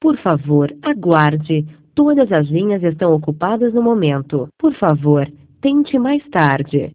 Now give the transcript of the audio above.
Por favor, aguarde. Todas as linhas estão ocupadas no momento. Por favor, tente mais tarde.